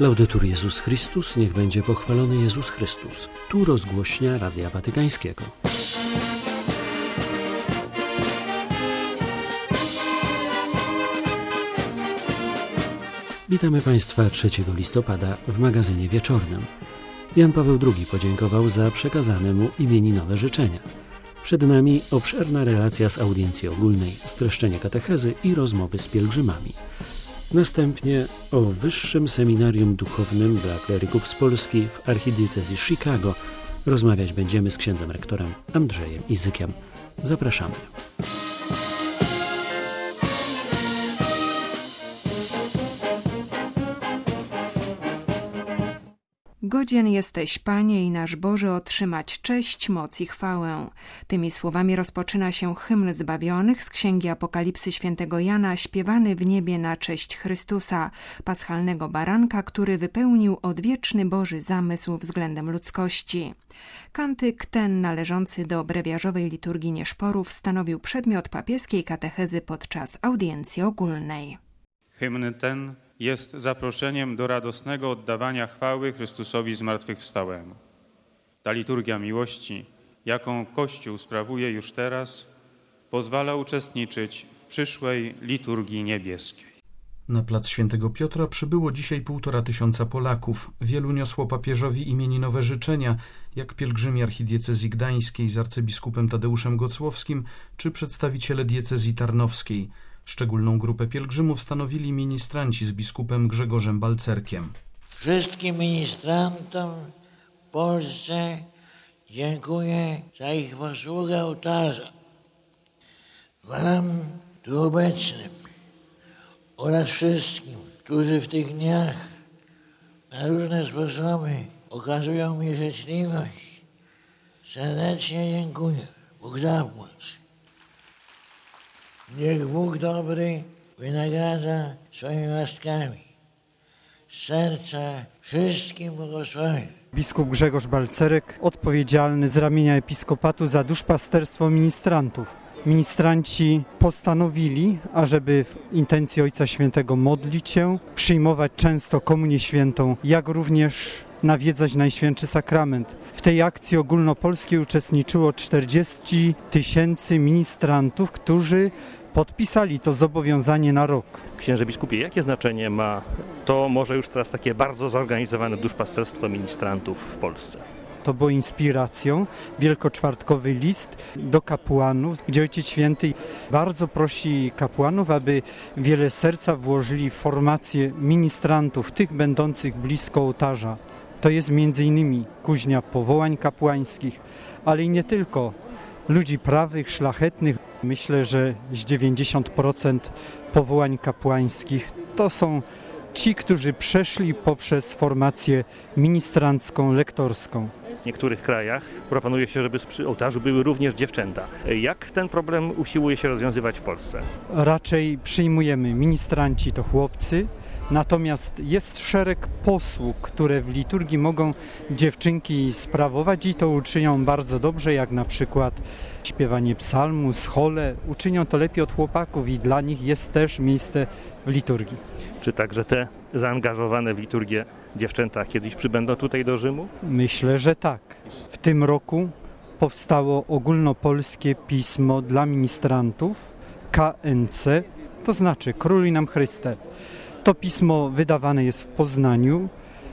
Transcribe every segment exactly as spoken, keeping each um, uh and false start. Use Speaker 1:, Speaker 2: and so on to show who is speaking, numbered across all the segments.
Speaker 1: Laudetur Jezus Chrystus, niech będzie pochwalony Jezus Chrystus. Tu rozgłośnia Radia Watykańskiego. Witamy Państwa trzeciego listopada w magazynie wieczornym. Jan Paweł drugi podziękował za przekazane mu imieninowe życzenia. Przed nami obszerna relacja z audiencji ogólnej, streszczenie katechezy i rozmowy z pielgrzymami. Następnie o Wyższym Seminarium Duchownym dla kleryków z Polski w archidiecezji Chicago rozmawiać będziemy z księdzem rektorem Andrzejem Izykiem. Zapraszamy.
Speaker 2: Godzien jesteś, Panie i nasz Boże, otrzymać cześć, moc i chwałę. Tymi słowami rozpoczyna się hymn zbawionych z Księgi Apokalipsy świętego Jana, śpiewany w niebie na cześć Chrystusa, paschalnego baranka, który wypełnił odwieczny Boży zamysł względem ludzkości. Kantyk ten, należący do brewiarzowej liturgii nieszporów, stanowił przedmiot papieskiej katechezy podczas audiencji ogólnej.
Speaker 3: Hymn ten jest zaproszeniem do radosnego oddawania chwały Chrystusowi zmartwychwstałemu. Ta liturgia miłości, jaką Kościół sprawuje już teraz, pozwala uczestniczyć w przyszłej liturgii niebieskiej.
Speaker 4: Na plac Świętego Piotra przybyło dzisiaj półtora tysiąca Polaków. Wielu niosło papieżowi imieninowe życzenia, jak pielgrzymi archidiecezji gdańskiej z arcybiskupem Tadeuszem Gocłowskim czy przedstawiciele diecezji tarnowskiej. Szczególną grupę pielgrzymów stanowili ministranci z biskupem Grzegorzem Balcerkiem.
Speaker 5: Wszystkim ministrantom w Polsce dziękuję za ich posługę ołtarza. Wam tu obecnym oraz wszystkim, którzy w tych dniach na różne sposoby okazują mi życzliwość, serdecznie dziękuję. Bóg zapłać. Niech Bóg dobry wynagradza swoimi łaskami. Z serca wszystkim błogosławię.
Speaker 6: Biskup Grzegorz Balcerek, odpowiedzialny z ramienia episkopatu za duszpasterstwo ministrantów. Ministranci postanowili, ażeby w intencji Ojca Świętego modlić się, przyjmować często komunię świętą, jak również nawiedzać Najświętszy Sakrament. W tej akcji ogólnopolskiej uczestniczyło czterdzieści tysięcy ministrantów, którzy podpisali to zobowiązanie na rok.
Speaker 7: Księże biskupie, jakie znaczenie ma to może już teraz takie bardzo zorganizowane duszpasterstwo ministrantów w Polsce?
Speaker 6: To było inspiracją, wielkoczwartkowy list do kapłanów, gdzie Ojciec Święty bardzo prosi kapłanów, aby wiele serca włożyli w formację ministrantów, tych będących blisko ołtarza. To jest między innymi kuźnia powołań kapłańskich, ale i nie tylko. Ludzi prawych, szlachetnych. Myślę, że z dziewięćdziesiąt procent powołań kapłańskich to są ci, którzy przeszli poprzez formację ministrancką, lektorską.
Speaker 7: W niektórych krajach proponuje się, żeby przy ołtarzu były również dziewczęta. Jak ten problem usiłuje się rozwiązywać w Polsce?
Speaker 6: Raczej przyjmujemy ministranci to chłopcy, natomiast jest szereg posług, które w liturgii mogą dziewczynki sprawować i to uczynią bardzo dobrze, jak na przykład śpiewanie psalmu, schole. Uczynią to lepiej od chłopaków i dla nich jest też miejsce w liturgii.
Speaker 7: Czy także te zaangażowane w liturgię dziewczęta kiedyś przybędą tutaj do Rzymu?
Speaker 6: Myślę, że tak. W tym roku powstało ogólnopolskie pismo dla ministrantów, K N C, to znaczy Króluj nam Chryste. To pismo wydawane jest w Poznaniu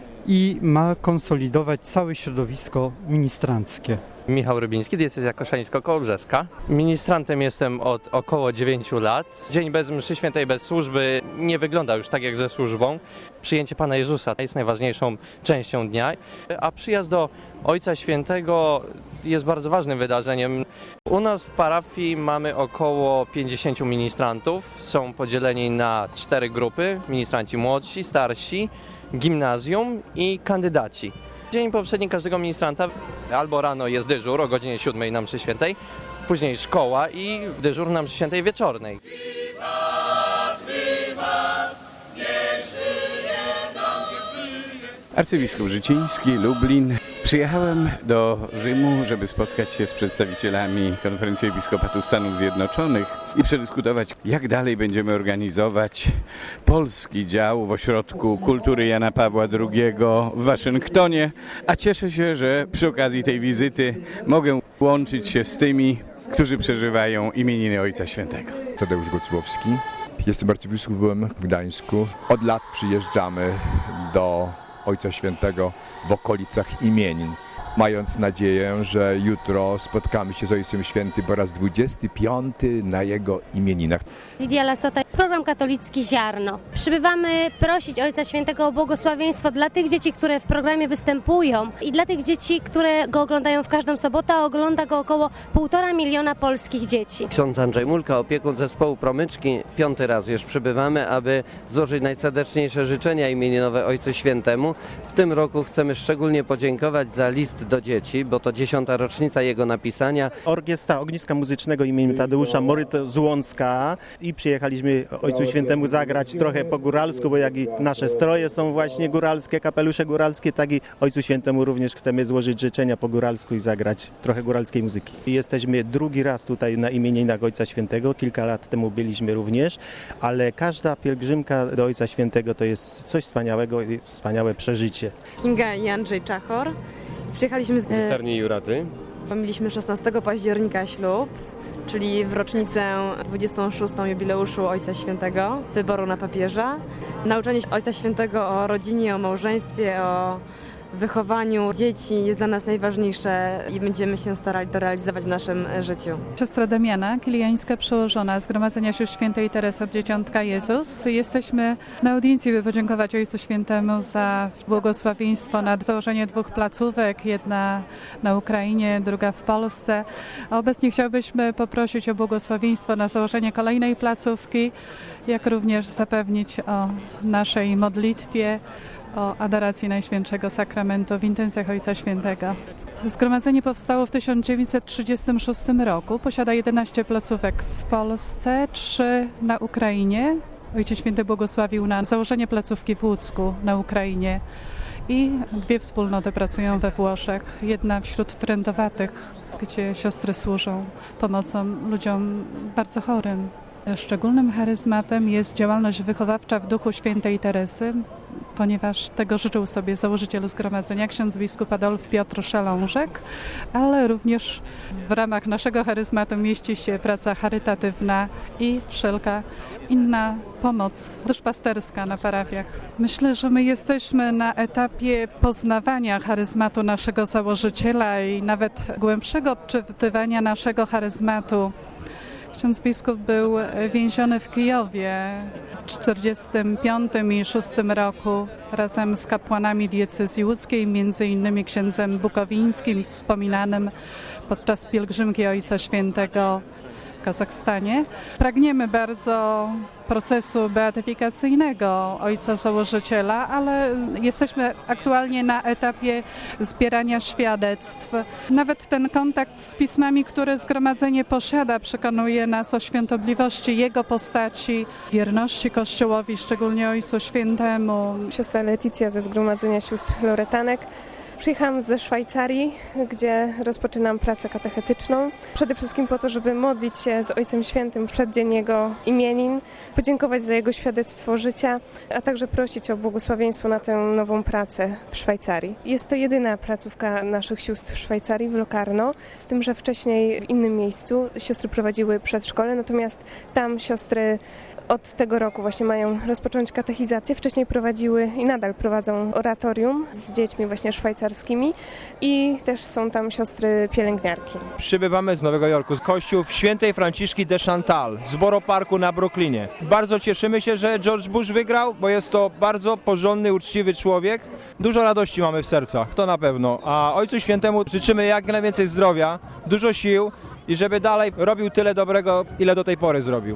Speaker 6: i ma konsolidować całe środowisko ministranckie.
Speaker 8: Michał Rybiński, diecezja koszalińsko-kołobrzeska. Ministrantem jestem od około dziewięciu lat. Dzień bez mszy świętej, bez służby nie wygląda już tak jak ze służbą. Przyjęcie Pana Jezusa jest najważniejszą częścią dnia, a przyjazd do Ojca Świętego jest bardzo ważnym wydarzeniem. U nas w parafii mamy około pięćdziesięciu ministrantów. Są podzieleni na cztery grupy. Ministranci młodsi, starsi, gimnazjum i kandydaci. Dzień poprzedni każdego ministranta albo rano jest dyżur o godzinie siódmej na mszy świętej, później szkoła i dyżur na mszy świętej wieczornej.
Speaker 9: Arcybiskup Życiński, Lublin. Przyjechałem do Rzymu, żeby spotkać się z przedstawicielami Konferencji Episkopatu Stanów Zjednoczonych i przedyskutować, jak dalej będziemy organizować polski dział w Ośrodku Kultury Jana Pawła drugiego w Waszyngtonie, a cieszę się, że przy okazji tej wizyty mogę łączyć się z tymi, którzy przeżywają imieniny Ojca Świętego.
Speaker 10: Tadeusz Gocłowski. Jestem arcybiskupem w Gdańsku. Od lat przyjeżdżamy do Ojca Świętego w okolicach imienin, mając nadzieję, że jutro spotkamy się z Ojcem Świętym po raz dwudziesty piąty na jego imieninach.
Speaker 11: Lidia Lasota, program katolicki Ziarno. Przybywamy prosić Ojca Świętego o błogosławieństwo dla tych dzieci, które w programie występują i dla tych dzieci, które go oglądają w każdą sobotę, a ogląda go około półtora miliona polskich dzieci.
Speaker 12: Ksiądz Andrzej Mulka, opiekun zespołu Promyczki. Piąty raz już przybywamy, aby złożyć najserdeczniejsze życzenia imieninowe Ojcu Świętemu. W tym roku chcemy szczególnie podziękować za list do dzieci, bo to dziesiąta rocznica jego napisania.
Speaker 7: Orkiestra Ogniska Muzycznego imienia Tadeusza Moryto z Łącka i przyjechaliśmy Ojcu Świętemu zagrać trochę po góralsku, bo jak i nasze stroje są właśnie góralskie, kapelusze góralskie, tak i Ojcu Świętemu również chcemy złożyć życzenia po góralsku i zagrać trochę góralskiej muzyki. I jesteśmy drugi raz tutaj na imieninach Ojca Świętego, kilka lat temu byliśmy również, ale każda pielgrzymka do Ojca Świętego to jest coś wspaniałego i wspaniałe przeżycie.
Speaker 13: Kinga i Andrzej Czachor. Przyjechaliśmy z
Speaker 14: Cystarni Juraty.
Speaker 13: Mieliśmy szesnastego października ślub, czyli w rocznicę dwudziestą szóstą jubileuszu Ojca Świętego, wyboru na papieża. Nauczanie Ojca Świętego o rodzinie, o małżeństwie, o wychowaniu dzieci jest dla nas najważniejsze i będziemy się starali to realizować w naszym życiu.
Speaker 15: Siostra Damiana, kiliańska przełożona Zgromadzenia Sióstr Świętej Teresy od Dzieciątka Jezus. Jesteśmy na audiencji, by podziękować Ojcu Świętemu za błogosławieństwo na założenie dwóch placówek, jedna na Ukrainie, druga w Polsce. A obecnie chciałbyśmy poprosić o błogosławieństwo na założenie kolejnej placówki, jak również zapewnić o naszej modlitwie, o adoracji Najświętszego Sakramentu w intencjach Ojca Świętego. Zgromadzenie powstało w tysiąc dziewięćset trzydziestym szóstym roku. Posiada jedenaście placówek w Polsce, trzy na Ukrainie. Ojciec Święty błogosławił na założenie placówki w Łódzku na Ukrainie i dwie wspólnoty pracują we Włoszech. Jedna wśród trędowatych, gdzie siostry służą pomocą ludziom bardzo chorym. Szczególnym charyzmatem jest działalność wychowawcza w duchu Świętej Teresy, ponieważ tego życzył sobie założyciel zgromadzenia, ksiądz biskup Adolf Piotr Szelążek, ale również w ramach naszego charyzmatu mieści się praca charytatywna i wszelka inna pomoc duszpasterska na parafiach. Myślę, że my jesteśmy na etapie poznawania charyzmatu naszego założyciela i nawet głębszego odczytywania naszego charyzmatu. Ksiądz biskup był więziony w Kijowie w czterdziestym piątym i szóstym roku razem z kapłanami diecezji łódzkiej, między innymi księdzem bukowińskim, wspominanym podczas pielgrzymki Ojca Świętego w Kazachstanie. Pragniemy bardzo procesu beatyfikacyjnego Ojca Założyciela, ale jesteśmy aktualnie na etapie zbierania świadectw. Nawet ten kontakt z pismami, które zgromadzenie posiada, przekonuje nas o świątobliwości Jego postaci, wierności Kościołowi, szczególnie Ojcu Świętemu.
Speaker 16: Siostra Leticja ze Zgromadzenia Sióstr Loretanek. Przyjechałam ze Szwajcarii, gdzie rozpoczynam pracę katechetyczną. Przede wszystkim po to, żeby modlić się z Ojcem Świętym w przeddzień Jego imienin, podziękować za Jego świadectwo życia, a także prosić o błogosławieństwo na tę nową pracę w Szwajcarii. Jest to jedyna placówka naszych sióstr w Szwajcarii, w Locarno, z tym, że wcześniej w innym miejscu siostry prowadziły przedszkole, natomiast tam siostry od tego roku właśnie mają rozpocząć katechizację. Wcześniej prowadziły i nadal prowadzą oratorium z dziećmi właśnie szwajcarskimi i też są tam siostry pielęgniarki.
Speaker 17: Przybywamy z Nowego Jorku, z kościół Świętej Franciszki de Chantal, z Borough Parku na Brooklynie. Bardzo cieszymy się, że George Bush wygrał, bo jest to bardzo porządny, uczciwy człowiek. Dużo radości mamy w sercach, to na pewno. A Ojcu Świętemu życzymy jak najwięcej zdrowia, dużo sił i żeby dalej robił tyle dobrego, ile do tej pory zrobił.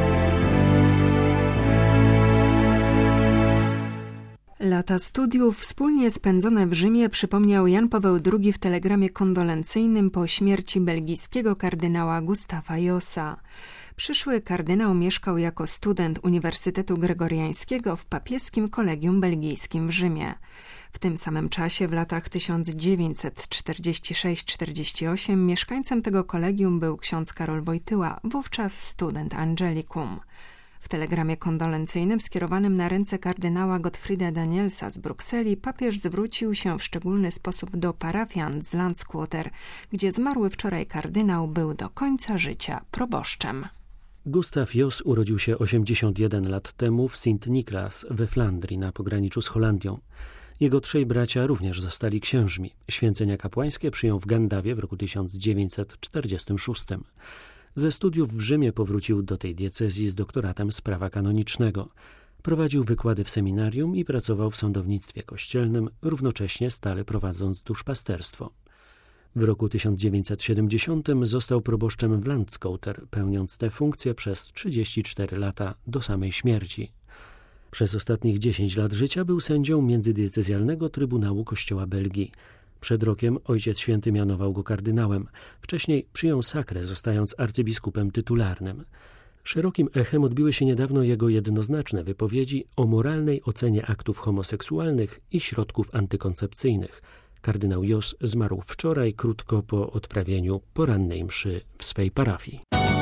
Speaker 2: Lata studiów wspólnie spędzone w Rzymie przypomniał Jan Paweł drugi w telegramie kondolencyjnym po śmierci belgijskiego kardynała Gustafa Jossa. Przyszły kardynał mieszkał jako student Uniwersytetu Gregoriańskiego w papieskim kolegium belgijskim w Rzymie. W tym samym czasie, w latach tysiąc dziewięćset czterdziesty szósty czterdziesty ósmy, mieszkańcem tego kolegium był ksiądz Karol Wojtyła, wówczas student Angelicum. W telegramie kondolencyjnym skierowanym na ręce kardynała Gottfrieda Danielsa z Brukseli papież zwrócił się w szczególny sposób do parafian z Landsquoter, gdzie zmarły wczoraj kardynał był do końca życia proboszczem.
Speaker 1: Gustav Jos urodził się osiemdziesiąt jeden lat temu w Sint-Niklaas we Flandrii na pograniczu z Holandią. Jego trzej bracia również zostali księżmi. Święcenia kapłańskie przyjął w Gandawie w roku tysiąc dziewięćset czterdziestym szóstym. Ze studiów w Rzymie powrócił do tej diecezji z doktoratem z prawa kanonicznego. Prowadził wykłady w seminarium i pracował w sądownictwie kościelnym, równocześnie stale prowadząc duszpasterstwo. W roku tysiąc dziewięćset siedemdziesiątym został proboszczem w Landsquoter, pełniąc tę funkcję przez trzydzieści cztery lata do samej śmierci. Przez ostatnich dziesięć lat życia był sędzią Międzydiecezjalnego Trybunału Kościoła Belgii. Przed rokiem Ojciec Święty mianował go kardynałem. Wcześniej przyjął sakrę, zostając arcybiskupem tytularnym. Szerokim echem odbiły się niedawno jego jednoznaczne wypowiedzi o moralnej ocenie aktów homoseksualnych i środków antykoncepcyjnych. Kardynał Jos zmarł wczoraj, krótko po odprawieniu porannej mszy w swej parafii.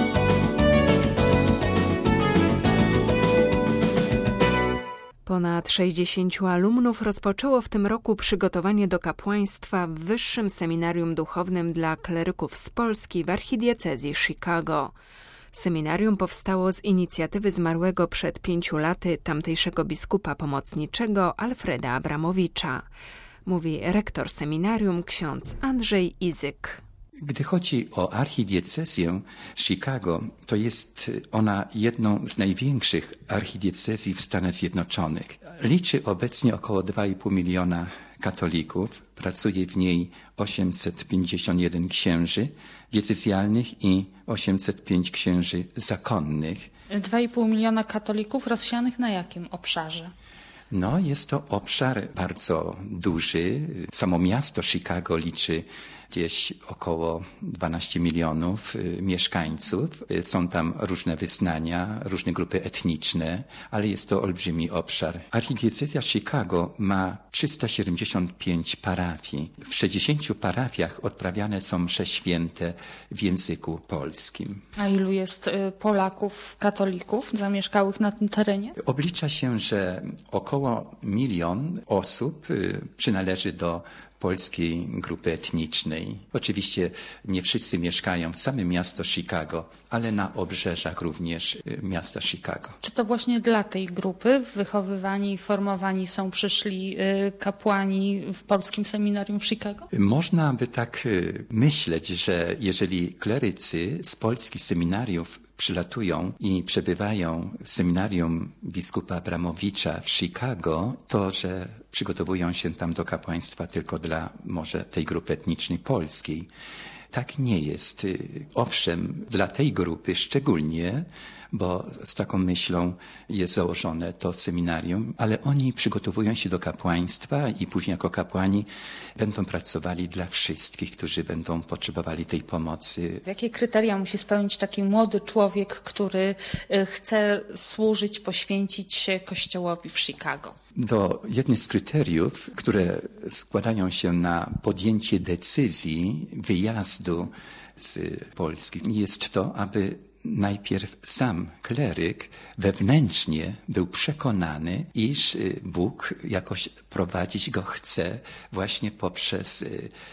Speaker 2: Ponad sześćdziesięciu alumnów rozpoczęło w tym roku przygotowanie do kapłaństwa w Wyższym Seminarium Duchownym dla kleryków z Polski w archidiecezji Chicago. Seminarium powstało z inicjatywy zmarłego przed pięciu laty tamtejszego biskupa pomocniczego Alfreda Abramowicza. Mówi rektor seminarium ksiądz Andrzej Izyk.
Speaker 14: Gdy chodzi o archidiecezję Chicago, to jest ona jedną z największych archidiecezji w Stanach Zjednoczonych. Liczy obecnie około dwa i pół miliona katolików, pracuje w niej osiemset pięćdziesiąt jeden księży diecezjalnych i osiemset pięć księży zakonnych.
Speaker 18: dwa i pół miliona katolików rozsianych na jakim obszarze?
Speaker 14: No, jest to obszar bardzo duży. Samo miasto Chicago liczy gdzieś około dwanaście milionów mieszkańców. Są tam różne wyznania, różne grupy etniczne, ale jest to olbrzymi obszar. Archidiecezja Chicago ma trzysta siedemdziesiąt pięć parafii. W sześćdziesięciu parafiach odprawiane są msze święte w języku polskim.
Speaker 18: A ilu jest Polaków, katolików zamieszkałych na tym terenie?
Speaker 14: Oblicza się, że około milion osób przynależy do polskiej grupy etnicznej. Oczywiście nie wszyscy mieszkają w samym miasto Chicago, ale na obrzeżach również miasta Chicago.
Speaker 18: Czy to właśnie dla tej grupy wychowywani i formowani są przyszli kapłani w polskim seminarium w Chicago?
Speaker 14: Można by tak myśleć, że jeżeli klerycy z polskich seminariów przylatują i przebywają w seminarium biskupa Abramowicza w Chicago, to że przygotowują się tam do kapłaństwa tylko dla może tej grupy etnicznej polskiej. Tak nie jest. Owszem, dla tej grupy szczególnie, bo z taką myślą jest założone to seminarium, ale oni przygotowują się do kapłaństwa i później jako kapłani będą pracowali dla wszystkich, którzy będą potrzebowali tej pomocy.
Speaker 18: Jakie kryteria musi spełnić taki młody człowiek, który chce służyć, poświęcić się Kościołowi w Chicago?
Speaker 14: Do jednych z kryteriów, które składają się na podjęcie decyzji wyjazdu z Polski, jest to, aby najpierw sam kleryk wewnętrznie był przekonany, iż Bóg jakoś prowadzić go chce właśnie poprzez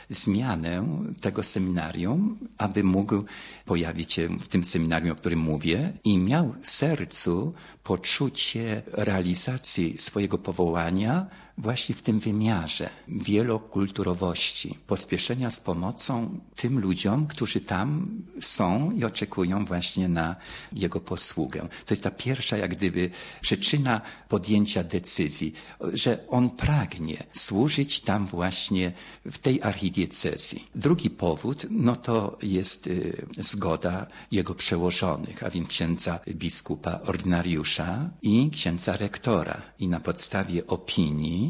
Speaker 14: zmianę tego seminarium, aby mógł pojawić się w tym seminarium, o którym mówię, i miał w sercu poczucie realizacji swojego powołania właśnie w tym wymiarze wielokulturowości, pospieszenia z pomocą tym ludziom, którzy tam są i oczekują właśnie na jego posługę. To jest ta pierwsza jak gdyby przyczyna podjęcia decyzji, że on pragnie służyć tam właśnie w tej archidiecezji. Drugi powód, no to jest y, zgoda jego przełożonych, a więc księdza biskupa ordynariusza i księdza rektora. I na podstawie opinii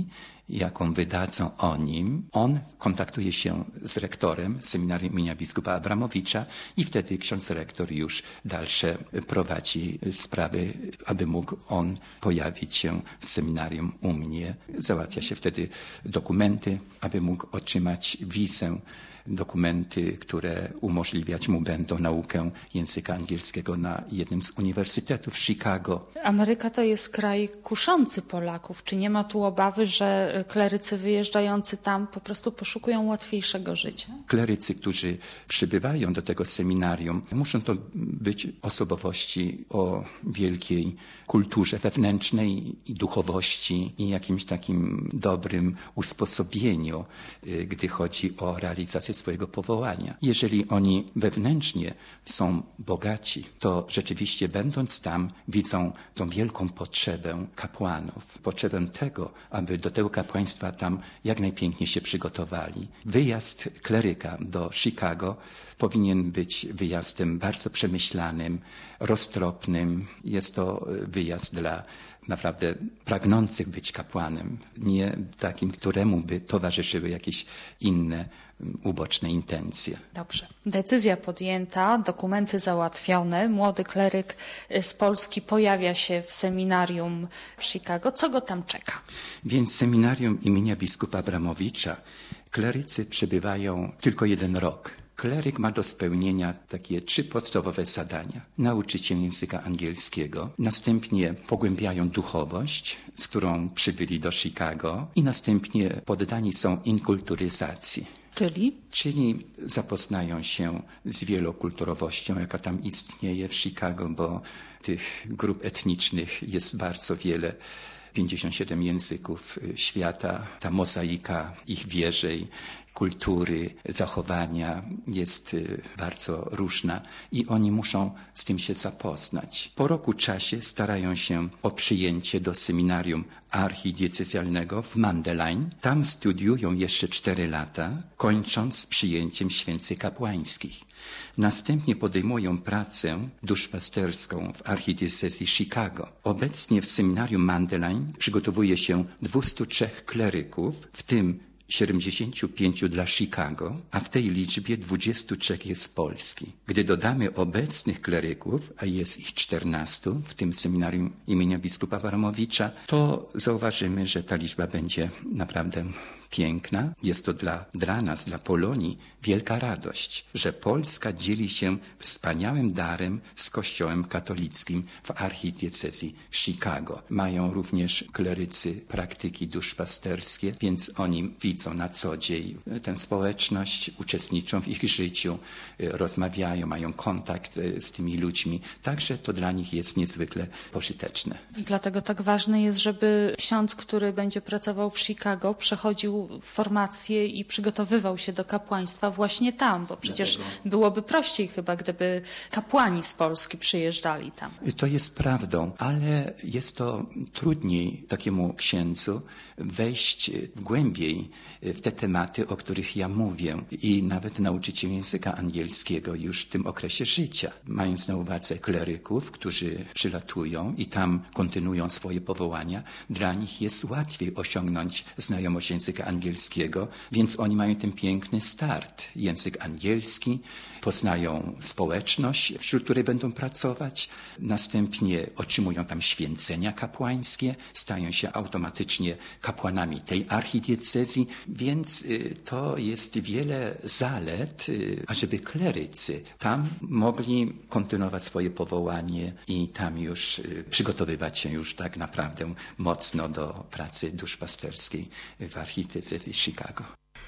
Speaker 14: jaką wydadzą o nim, on kontaktuje się z rektorem seminarium imienia biskupa Abramowicza i wtedy ksiądz rektor już dalsze prowadzi sprawy, aby mógł on pojawić się w seminarium u mnie. Załatwia się wtedy dokumenty, aby mógł otrzymać wizę, dokumenty, które umożliwiać mu będą naukę języka angielskiego na jednym z uniwersytetów w Chicago.
Speaker 18: Ameryka to jest kraj kuszący Polaków. Czy nie ma tu obawy, że klerycy wyjeżdżający tam po prostu poszukują łatwiejszego życia?
Speaker 14: Klerycy, którzy przybywają do tego seminarium, muszą to być osobowości o wielkiej kulturze wewnętrznej i duchowości i jakimś takim dobrym usposobieniu, gdy chodzi o realizację swojego powołania. Jeżeli oni wewnętrznie są bogaci, to rzeczywiście będąc tam widzą tą wielką potrzebę kapłanów, potrzebę tego, aby do tego kapłaństwa tam jak najpiękniej się przygotowali. Wyjazd kleryka do Chicago powinien być wyjazdem bardzo przemyślanym, roztropnym. Jest to wyjazd dla naprawdę pragnących być kapłanem, nie takim, któremu by towarzyszyły jakieś inne uboczne intencje.
Speaker 18: Dobrze. Decyzja podjęta, dokumenty załatwione, młody kleryk z Polski pojawia się w seminarium w Chicago. Co go tam czeka?
Speaker 14: Więc seminarium imienia biskupa Abramowicza klerycy przebywają tylko jeden rok. Kleryk ma do spełnienia takie trzy podstawowe zadania. Nauczyć się języka angielskiego, następnie pogłębiają duchowość, z którą przybyli do Chicago i następnie poddani są inkulturyzacji.
Speaker 18: Czyli?
Speaker 14: Czyli zapoznają się z wielokulturowością, jaka tam istnieje w Chicago, bo tych grup etnicznych jest bardzo wiele. pięćdziesiąt siedem języków świata, ta mozaika ich wierzeń, kultury, zachowania jest bardzo różna i oni muszą z tym się zapoznać. Po roku czasie starają się o przyjęcie do seminarium archidiecezjalnego w Mandelein. Tam studiują jeszcze cztery lata, kończąc z przyjęciem święceń kapłańskich. Następnie podejmują pracę duszpasterską w archidiecezji Chicago. Obecnie w seminarium Mandelein przygotowuje się dwustu trzech kleryków, w tym siedemdziesięciu pięciu dla Chicago, a w tej liczbie dwudziestu trzech jest z Polski. Gdy dodamy obecnych kleryków, a jest ich czternastu, w tym seminarium imienia biskupa Abramowicza, to zauważymy, że ta liczba będzie naprawdę piękna. Jest to dla, dla nas, dla Polonii, wielka radość, że Polska dzieli się wspaniałym darem z Kościołem katolickim w archidiecezji Chicago. Mają również klerycy praktyki duszpasterskie, więc oni widzą na co dzień tę społeczność, uczestniczą w ich życiu, rozmawiają, mają kontakt z tymi ludźmi. Także to dla nich jest niezwykle pożyteczne.
Speaker 18: I dlatego tak ważne jest, żeby ksiądz, który będzie pracował w Chicago, przechodził formację i przygotowywał się do kapłaństwa właśnie tam, bo przecież Dlatego. byłoby prościej chyba, gdyby kapłani z Polski przyjeżdżali tam.
Speaker 14: To jest prawdą, ale jest to trudniej takiemu księdzu wejść głębiej w te tematy, o których ja mówię i nawet nauczyć się języka angielskiego już w tym okresie życia. Mając na uwadze kleryków, którzy przylatują i tam kontynuują swoje powołania, dla nich jest łatwiej osiągnąć znajomość języka angielskiego, więc oni mają ten piękny start. Język angielski, poznają społeczność, wśród której będą pracować, następnie otrzymują tam święcenia kapłańskie, stają się automatycznie kapłanami tej archidiecezji, więc to jest wiele zalet, ażeby klerycy tam mogli kontynuować swoje powołanie i tam już przygotowywać się już tak naprawdę mocno do pracy duszpasterskiej w archidiecezji Chicago.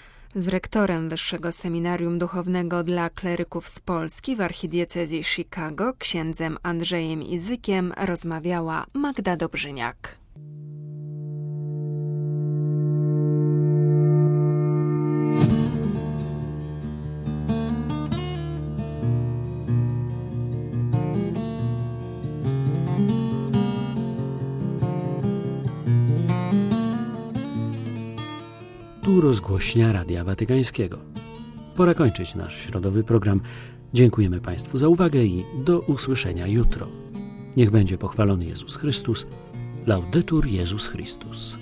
Speaker 2: Z rektorem Wyższego Seminarium Duchownego dla Kleryków z Polski w archidiecezji Chicago, księdzem Andrzejem Izykiem, rozmawiała Magda Dobrzyniak.
Speaker 1: Tu rozgłośnia Radia Watykańskiego. Pora kończyć nasz środowy program. Dziękujemy Państwu za uwagę i do usłyszenia jutro. Niech będzie pochwalony Jezus Chrystus. Laudetur Jezus Chrystus.